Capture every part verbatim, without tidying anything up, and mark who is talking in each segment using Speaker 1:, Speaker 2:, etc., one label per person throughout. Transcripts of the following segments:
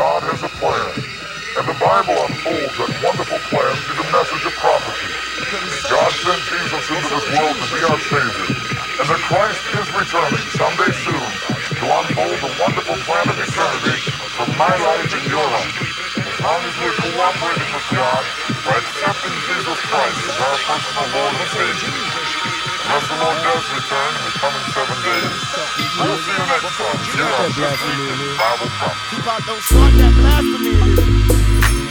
Speaker 1: God has a plan. And the Bible unfolds that wonderful plan through the message of prophecy. God sent Jesus into this world to be our Savior, and that Christ is returning someday soon to unfold the wonderful plan of eternity for my life and your life. As long as we're cooperating with God by accepting Jesus Christ as our personal Lord and Savior. Unless the Lord does return in the coming seven days, we'll see you next time here on This Week in Bible Prophecy.
Speaker 2: Keep out, don't start that blasphemy.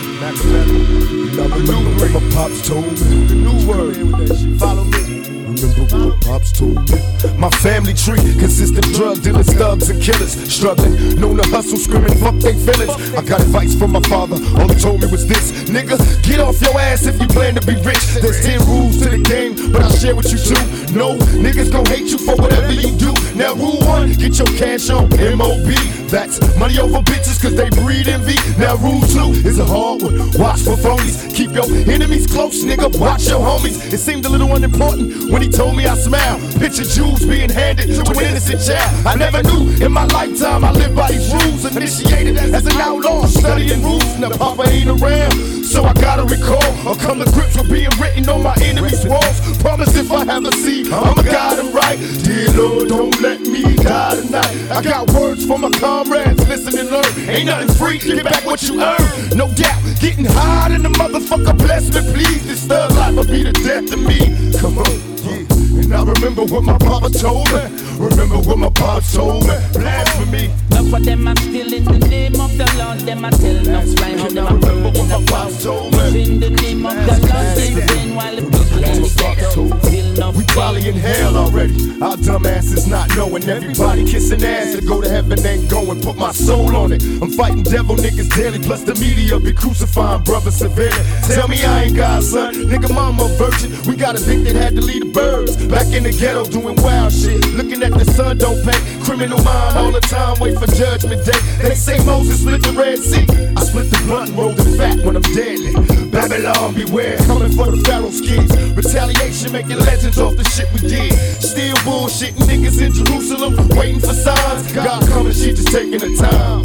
Speaker 3: Remember what my pops told me.
Speaker 2: The new word. Follow me.
Speaker 3: Remember what pops told me. My family tree consists of drug dealers, thugs, and killers. Struggling, known to hustle, screaming, fuck they feelings. I got advice from my father, all he told me was this: nigga, get off your ass if you plan to be rich. There's ten rules to the game, but I'll share with you two. No, niggas gon' hate you for whatever you do. Now rule one, get your cash on M O B. That's money over bitches cause they breed envy. Now rule two is a hard one. Watch for phonies, keep your enemies close, nigga, watch your homies. It seemed a little unimportant when he told me I smiled. Picture jewels being handed to an innocent child. I never knew in my lifetime I lived by these rules. Initiated as an outlaw, studying rules. Now Papa ain't around, so I gotta recall or come to grips with being written on my enemies' walls. Promise if I have a seed, I'ma guide them right. Dear Lord, don't let me die tonight. I got words for my comrades, listen and learn. Ain't nothing free, get back what you earn. No doubt, getting high than the motherfucker, bless me please. This thug life will be the death of me. Come on, yeah. And I remember what my papa told me. Remember what my papa told me. Blasphemy.
Speaker 4: Enough of them are still in the name of the Lord. Them are telling us right how them are burning the cloud. In the name of the Lord, they sin while the people in the ghetto feel no
Speaker 3: We probably in hell already. Our dumb asses not knowing. Everybody kissing ass to go to heaven ain't going. Put my soul on it. I'm fighting devil niggas daily. Plus the media be crucifying brothers severely. Tell me I ain't God, son. Nigga, mama a virgin. We got addicted, had to leave the birds. Back in the ghetto doing wild shit. Looking at the sun don't pay. Criminal mind all the time. Wait for judgment day. They say Moses split the Red Sea. I split the blunt and roll the fat when I'm deadly. Babylon beware. Coming for the Pharaoh's kids. Retaliation making legends off the shit we did. Still bullshitting niggas in Jerusalem. Waiting for signs. God coming, she just taking her time.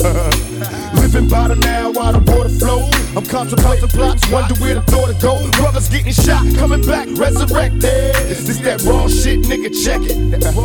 Speaker 3: Living by the now while the water flows. I'm contemplating plots, wonder where the thought to go. Brothers getting shot, coming back, resurrected. This that raw shit, nigga, check it.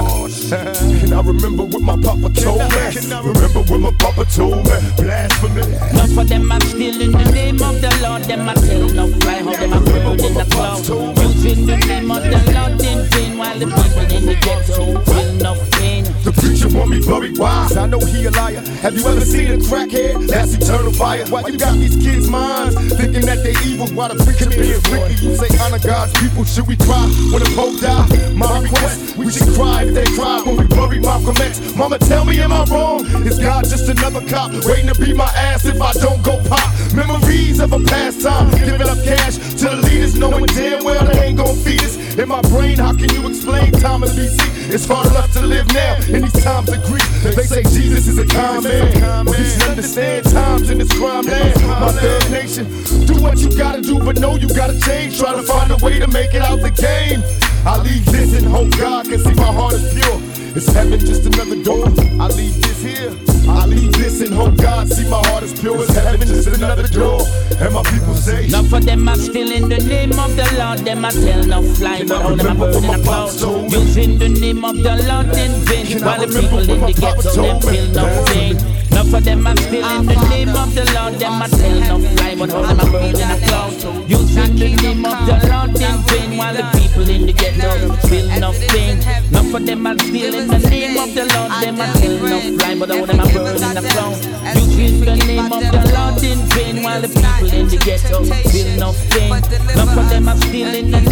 Speaker 3: And I remember what my papa told me. Remember what my papa told me. Blasphemy.
Speaker 4: Enough of them are still in the name of the Lord. Them are telling no fly how them are burned in the cloud. Using the name of the Lord in vain while the people in the ghetto feel no pain.
Speaker 3: The preacher want me buried wise. I know he a liar. Have you ever seen a crackhead? That's eternal fire. Why you got these kids' minds thinking that they evil while the preacher being wicked? You say honor God's people. Should we cry when a Pope die? My request, we should cry if they cry when we bury Malcolm X. Mama, tell me, am I wrong? Is God just another cop waiting to beat my ass if I don't go pop? Memories of a past time, giving up cash to the leaders, knowing damn well they ain't gon' feed us. In my brain, how can you explain time in B C? It's hard enough to live now in these times of grief. They say Jesus is a kind man, but you should understand times in this crime land. My third nation, do what you gotta do, but know you gotta change. Try to find a way to make it out the game. I leave this and hope God can see my heart is pure. Is heaven just another door? I leave this here. I leave this and hope God see my heart is pure. Is heaven just another door? And my people say,
Speaker 4: enough of them are still in the name of the Lord. Them are tell no fly, but all them are burning the cloud. Using the name of the Lord in vain while the people in the ghetto them feel no pain. Enough of them are still in the name of the Lord. Them are tell no fly, but all them are burning the cloud. Using the name of the Lord in vain while the people in the ghetto feel no pain. Enough of them are still in the name of the Lord. Them are tell no fly, but all them are burning the cloud. Using the name of the Lord in vain while the people in the ghetto feel no pain. Enough of them are still in the